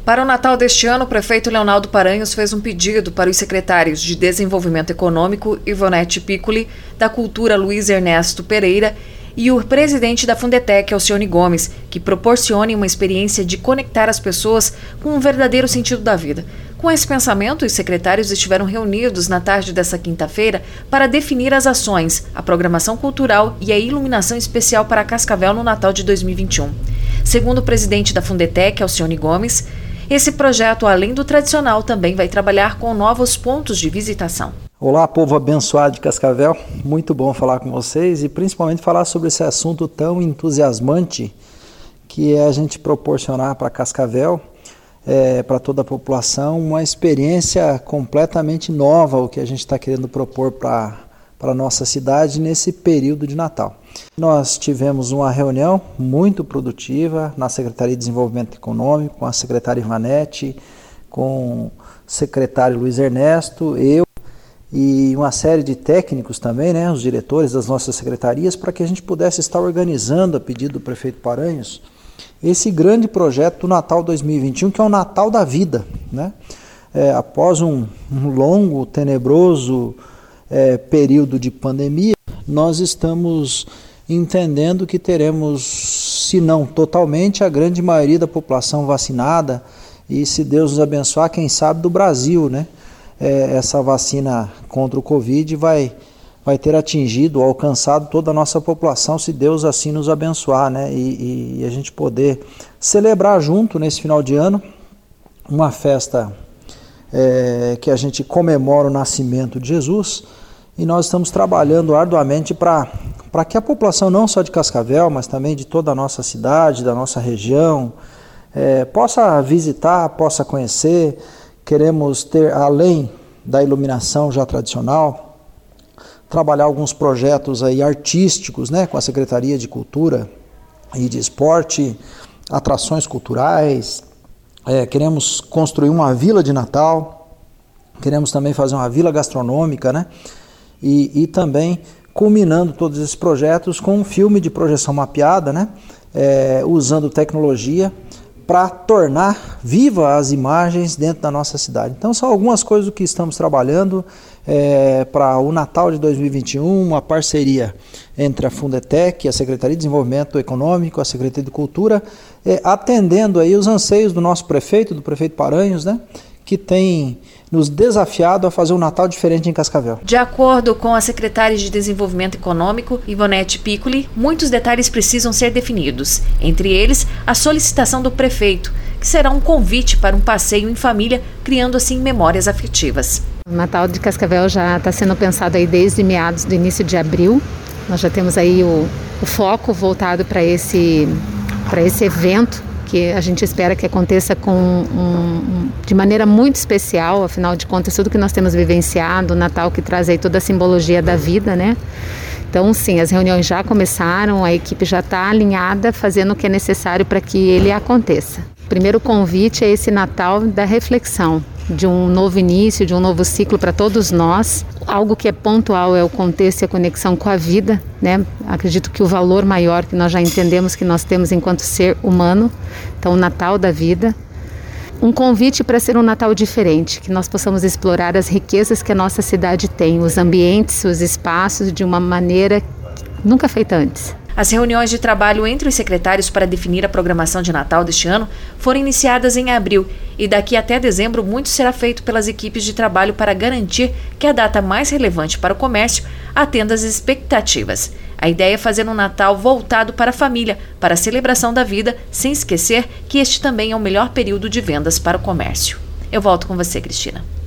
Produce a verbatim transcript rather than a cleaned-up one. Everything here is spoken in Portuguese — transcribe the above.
Para o Natal deste ano, o prefeito Leonardo Paranhos fez um pedido para os secretários de Desenvolvimento Econômico, Ivonete Piccoli, da Cultura, Luiz Ernesto Pereira, e o presidente da Fundetec, Alcione Gomes, que proporcionem uma experiência de conectar as pessoas com um verdadeiro sentido da vida. Com esse pensamento, os secretários estiveram reunidos na tarde desta quinta-feira para definir as ações, a programação cultural e a iluminação especial para Cascavel no Natal de dois mil e vinte e um. Segundo o presidente da Fundetec, Alcione Gomes, esse projeto, além do tradicional, também vai trabalhar com novos pontos de visitação. Olá, povo abençoado de Cascavel, muito bom falar com vocês e principalmente falar sobre esse assunto tão entusiasmante que é a gente proporcionar para Cascavel, é, para toda a população, uma experiência completamente nova, o que a gente está querendo propor para para a nossa cidade nesse período de Natal. Nós tivemos uma reunião muito produtiva na Secretaria de Desenvolvimento Econômico, com a secretária Ivonete, com o secretário Luiz Ernesto, eu e uma série de técnicos também, né, os diretores das nossas secretarias, para que a gente pudesse estar organizando, a pedido do prefeito Paranhos, esse grande projeto do Natal dois mil e vinte e um, que é o Natal da Vida, né? É, após um, um longo, tenebroso É, período de pandemia, nós estamos entendendo que teremos, se não totalmente, a grande maioria da população vacinada e, se Deus nos abençoar, quem sabe do Brasil, né? É, essa vacina contra o Covid vai, vai ter atingido, alcançado toda a nossa população, se Deus assim nos abençoar, né? E, e a gente poder celebrar junto nesse final de ano uma festa É, que a gente comemora o nascimento de Jesus, e nós estamos trabalhando arduamente para para que a população não só de Cascavel, mas também de toda a nossa cidade, da nossa região, é, possa visitar, possa conhecer. Queremos ter, além da iluminação já tradicional, trabalhar alguns projetos aí artísticos, né, com a Secretaria de Cultura e de Esporte, atrações culturais. É, queremos construir uma vila de Natal, queremos também fazer uma vila gastronômica, né? E, e também culminando todos esses projetos com um filme de projeção mapeada, né? É, usando tecnologia para tornar viva as imagens dentro da nossa cidade. Então são algumas coisas do que estamos trabalhando é, para o Natal de dois mil e vinte e um, uma parceria entre a Fundetec, a Secretaria de Desenvolvimento Econômico, a Secretaria de Cultura, é, atendendo aí os anseios do nosso prefeito, do prefeito Paranhos, né, que tem nos desafiado a fazer um Natal diferente em Cascavel. De acordo com a secretária de Desenvolvimento Econômico, Ivonete Piccoli, muitos detalhes precisam ser definidos, entre eles a solicitação do prefeito, que será um convite para um passeio em família, criando assim memórias afetivas. O Natal de Cascavel já está sendo pensado aí desde meados do início de abril. Nós já temos aí o, o foco voltado para esse, para esse evento, que a gente espera que aconteça com um, de maneira muito especial, afinal de contas, tudo que nós temos vivenciado, o Natal que traz aí toda a simbologia da vida, né? Então, sim, as reuniões já começaram, a equipe já está alinhada, fazendo o que é necessário para que ele aconteça. O primeiro convite é esse Natal da reflexão, de um novo início, de um novo ciclo para todos nós. Algo que é pontual é o contexto e a conexão com a vida, né? Acredito que o valor maior que nós já entendemos que nós temos enquanto ser humano, então o Natal da vida. Um convite para ser um Natal diferente, que nós possamos explorar as riquezas que a nossa cidade tem, os ambientes, os espaços, de uma maneira nunca feita antes. As reuniões de trabalho entre os secretários para definir a programação de Natal deste ano foram iniciadas em abril e daqui até dezembro muito será feito pelas equipes de trabalho para garantir que a data mais relevante para o comércio atenda às expectativas. A ideia é fazer um Natal voltado para a família, para a celebração da vida, sem esquecer que este também é o melhor período de vendas para o comércio. Eu volto com você, Cristina.